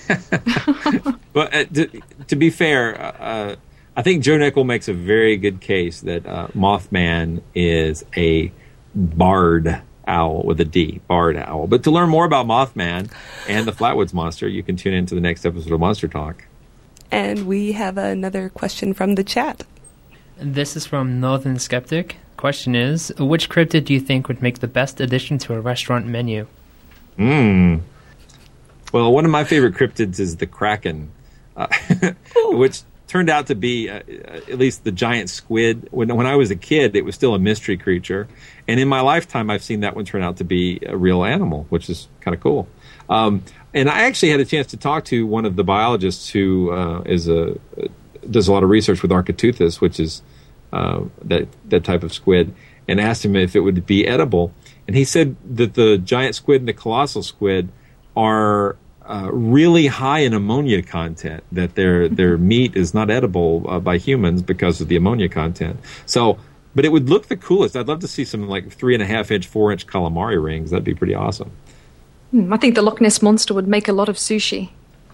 But to be fair, I think Joe Nickel makes a very good case that Mothman is a barred owl with a D, barred owl. But to learn more about Mothman and the Flatwoods Monster, you can tune into the next episode of Monster Talk. And we have another question from the chat. This is from Northern Skeptic. Question is, which cryptid do you think would make the best addition to a restaurant menu? Well, one of my favorite cryptids is the Kraken, which turned out to be at least the giant squid. When I was a kid, it was still a mystery creature. And in my lifetime, I've seen that one turn out to be a real animal, which is kind of cool. And I actually had a chance to talk to one of the biologists who does a lot of research with Architeuthis, which is that type of squid, and asked him if it would be edible. And he said that the giant squid and the colossal squid are really high in ammonia content, that their meat is not edible by humans because of the ammonia content. So, but it would look the coolest. I'd love to see some like 3.5-inch, 4-inch calamari rings. That'd be pretty awesome. I think the Loch Ness Monster would make a lot of sushi.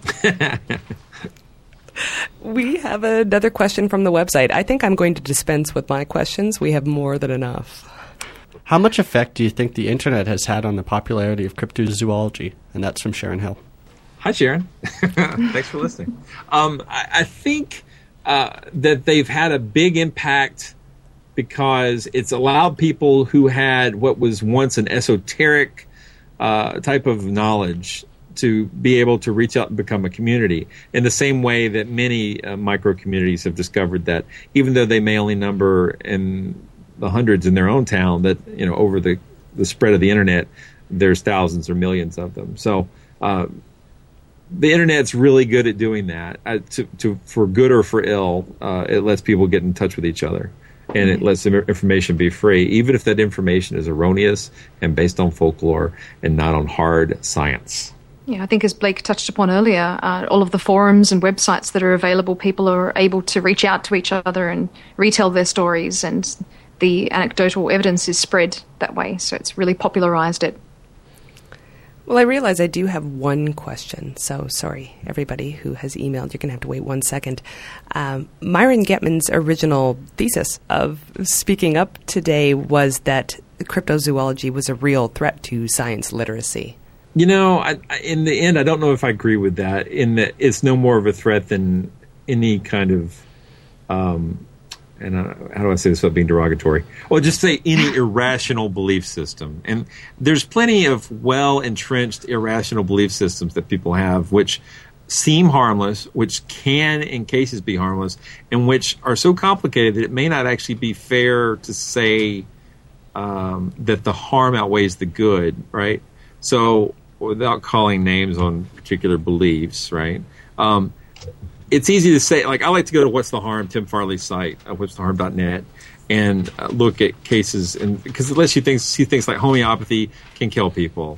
We have another question from the website. I think I'm going to dispense with my questions. We have more than enough. How much effect do you think the internet has had on the popularity of cryptozoology? And that's from Sharon Hill. Hi, Sharon. Thanks for listening. I think that they've had a big impact because it's allowed people who had what was once an esoteric type of knowledge to be able to reach out and become a community, in the same way that many micro communities have discovered that even though they may only number in the hundreds in their own town, that over the spread of the internet, there's thousands or millions of them. So the internet's really good at doing that. For good or for ill, it lets people get in touch with each other, and it lets information be free, even if that information is erroneous and based on folklore and not on hard science. Yeah, I think as Blake touched upon earlier, all of the forums and websites that are available, people are able to reach out to each other and retell their stories, and the anecdotal evidence is spread that way. So it's really popularized it. Well, I realize I do have one question, so sorry, everybody who has emailed. You're going to have to wait 1 second. Myron Getman's original thesis of speaking up today was that cryptozoology was a real threat to science literacy. In the end, I don't know if I agree with that, in that it's no more of a threat than any kind of, how do I say this without being derogatory? Well, just say any irrational belief system. And there's plenty of well-entrenched irrational belief systems that people have, which seem harmless, which can in cases be harmless, and which are so complicated that it may not actually be fair to say that the harm outweighs the good, right? So, without calling names on particular beliefs, right? It's easy to say, like, I like to go to What's the Harm, Tim Farley's site, what'stheharm.net, and look at cases, and because it lets you see things like homeopathy can kill people,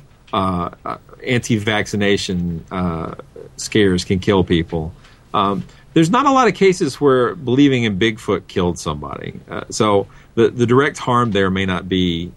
anti-vaccination scares can kill people. There's not a lot of cases where believing in Bigfoot killed somebody. So the direct harm there may not be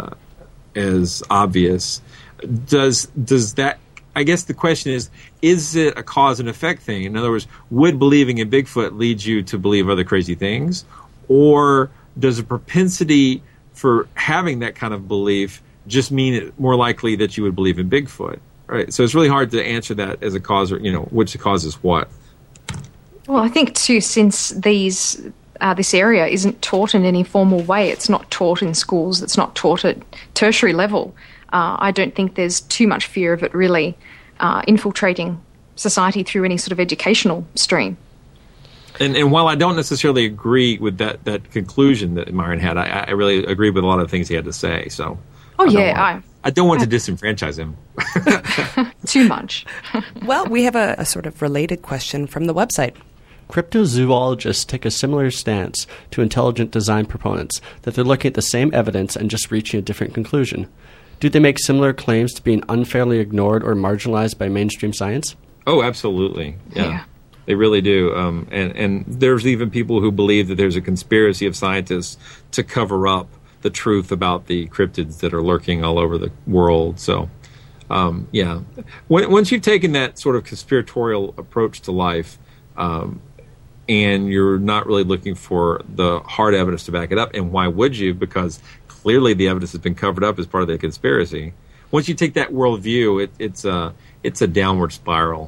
as obvious. Does that, I guess the question is it a cause and effect thing? In other words, would believing in Bigfoot lead you to believe other crazy things? Or does a propensity for having that kind of belief just mean it more likely that you would believe in Bigfoot? Right. So it's really hard to answer that as a cause, or, which causes what. Well, I think too, since this area isn't taught in any formal way, it's not taught in schools, it's not taught at tertiary level, I don't think there's too much fear of it really infiltrating society through any sort of educational stream. And while I don't necessarily agree with that conclusion that Myron had, I really agree with a lot of things he had to say. So, I don't want to disenfranchise him. Too much. Well, we have a sort of related question from the website. Cryptozoologists take a similar stance to intelligent design proponents, that they're looking at the same evidence and just reaching a different conclusion. Do they make similar claims to being unfairly ignored or marginalized by mainstream science? Oh, absolutely. Yeah. They really do. And there's even people who believe that there's a conspiracy of scientists to cover up the truth about the cryptids that are lurking all over the world. So, once you've taken that sort of conspiratorial approach to life, and you're not really looking for the hard evidence to back it up, and why would you? Because clearly the evidence has been covered up as part of the conspiracy. Once you take that worldview, it's a downward spiral.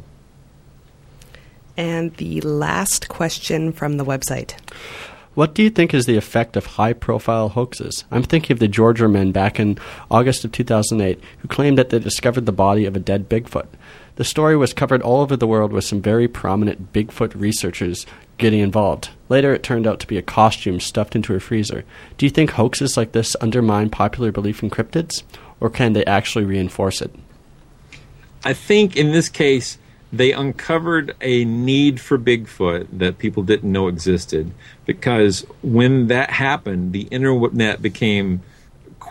And the last question from the website. What do you think is the effect of high-profile hoaxes? I'm thinking of the Georgia men back in August of 2008 who claimed that they discovered the body of a dead Bigfoot. The story was covered all over the world with some very prominent Bigfoot researchers getting involved. Later, it turned out to be a costume stuffed into a freezer. Do you think hoaxes like this undermine popular belief in cryptids, or can they actually reinforce it? I think in this case, they uncovered a need for Bigfoot that people didn't know existed, because when that happened, the internet became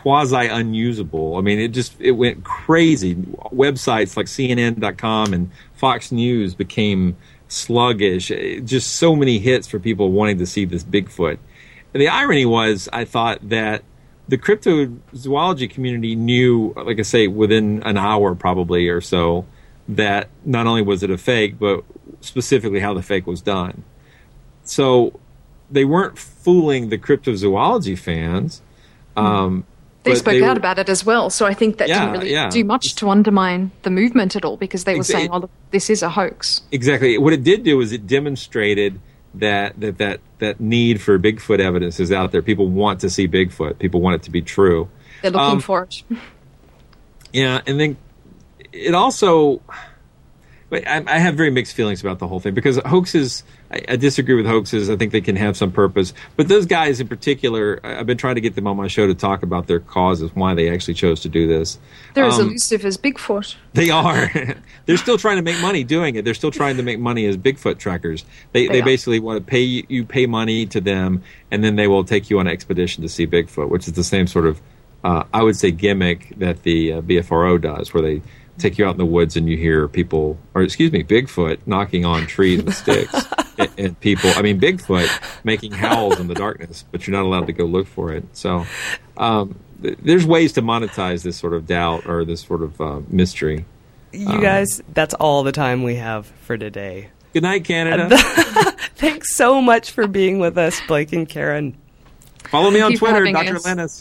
quasi unusable. I mean, it went crazy. Websites like CNN.com and Fox News became sluggish. Just so many hits for people wanting to see this Bigfoot. And the irony was, I thought that the cryptozoology community knew, like I say, within an hour probably or so, that not only was it a fake, but specifically how the fake was done. So they weren't fooling the cryptozoology fans. They spoke out about it as well, so I think that didn't really do much to undermine the movement at all, because they were saying, "Oh, look, this is a hoax." Exactly. What it did do is it demonstrated that need for Bigfoot evidence is out there. People want to see Bigfoot. People want it to be true. They're looking for it. Yeah, and then it also... I have very mixed feelings about the whole thing, because hoaxes, I disagree with hoaxes. I think they can have some purpose. But those guys in particular, I've been trying to get them on my show to talk about their causes, why they actually chose to do this. They're as elusive as Bigfoot. They are. They're still trying to make money doing it. They're still trying to make money as Bigfoot trackers. They basically want to pay money to them, and then they will take you on an expedition to see Bigfoot, which is the same sort of, I would say, gimmick that the BFRO does, where they take you out in the woods and you hear Bigfoot knocking on trees with sticks and Bigfoot making howls in the darkness, but you're not allowed to go look for it. So there's ways to monetize this sort of doubt or this sort of mystery. You guys, that's all the time we have for today. Good night, Canada. Thanks so much for being with us, Blake and Karen. Follow me on Twitter, Dr. Lennis.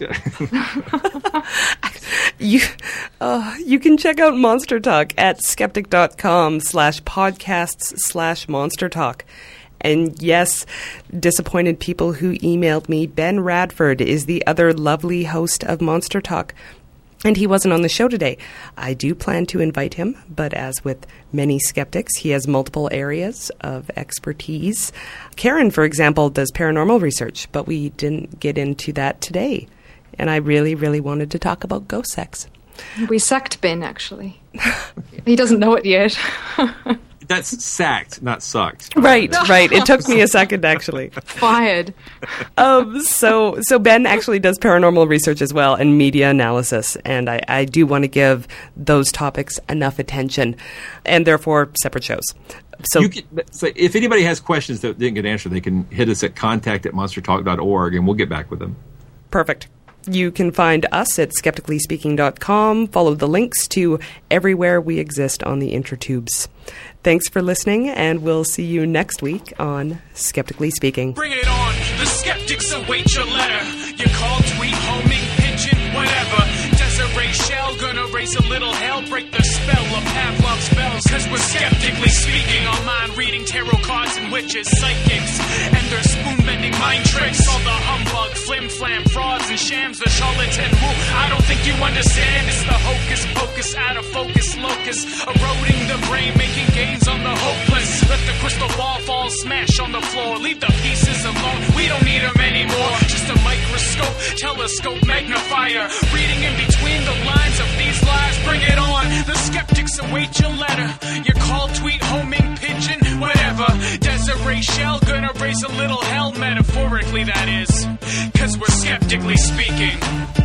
You can check out Monster Talk at skeptic.com/podcasts/Monster Talk. And yes, disappointed people who emailed me, Ben Radford is the other lovely host of Monster Talk, and he wasn't on the show today. I do plan to invite him, but as with many skeptics, he has multiple areas of expertise. Karen, for example, does paranormal research, but we didn't get into that today. And I really, really wanted to talk about ghost sex. We sacked Ben, actually. He doesn't know it yet. That's sacked, not sucked. Right. It took me a second, actually. Fired. So Ben actually does paranormal research as well and media analysis, and I do want to give those topics enough attention, and therefore separate shows. So if anybody has questions that didn't get answered, they can hit us at contact@monstertalk.org, and we'll get back with them. Perfect. You can find us at skepticallyspeaking.com. Follow the links to everywhere we exist on the intertubes. Thanks for listening, and we'll see you next week on Skeptically Speaking. Bring it on. The skeptics await your letter. Your call, tweet, homing, pigeon, whatever. Desiree Shell gonna raise a little hell, break the spell of Pavlov's spells. Cause we're skeptically speaking on mind reading, tarot cards and witches, psychics, and their spoon-bending mind tricks. All the humbug, flim-flam, frauds and shams, the charlatan who I don't think you understand. It's the hocus pocus, out of focus locus, eroding the brain, making gains on the hopeless. Let the crystal ball fall, smash on the floor, leave the pieces alone. We don't need them anymore. Just a microscope, telescope, magnifier, reading in between the lines of these lies. Bring it on. The skeptics await your letter. Your call, tweet, homing, pigeon, whatever. Desiree Shell gonna raise a little hell, metaphorically that is. Cause we're skeptically speaking.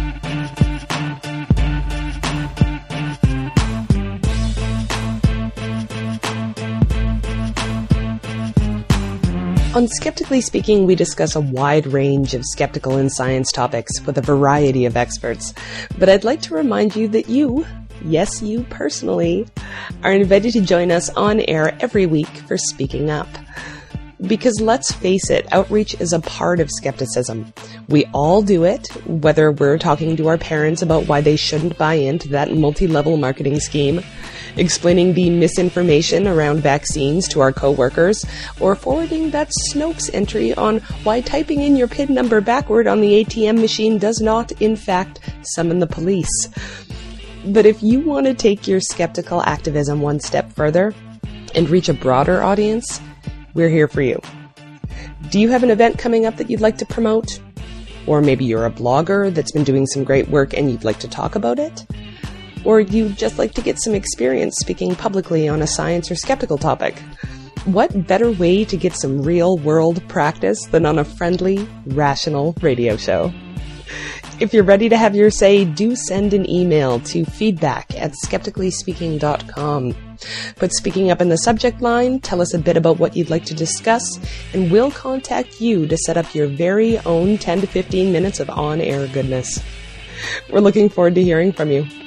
On Skeptically Speaking, we discuss a wide range of skeptical and science topics with a variety of experts. But I'd like to remind you that you, yes, you personally, are invited to join us on air every week for Speaking Up. Because let's face it, outreach is a part of skepticism. We all do it, whether we're talking to our parents about why they shouldn't buy into that multi-level marketing scheme, explaining the misinformation around vaccines to our coworkers, or forwarding that Snopes entry on why typing in your PIN number backward on the ATM machine does not, in fact, summon the police. But if you want to take your skeptical activism one step further and reach a broader audience, we're here for you. Do you have an event coming up that you'd like to promote? Or maybe you're a blogger that's been doing some great work and you'd like to talk about it? Or you'd just like to get some experience speaking publicly on a science or skeptical topic? What better way to get some real-world practice than on a friendly, rational radio show? If you're ready to have your say, do send an email to feedback@skepticallyspeaking.com. Put speaking up in the subject line, tell us a bit about what you'd like to discuss, and we'll contact you to set up your very own 10 to 15 minutes of on-air goodness. We're looking forward to hearing from you.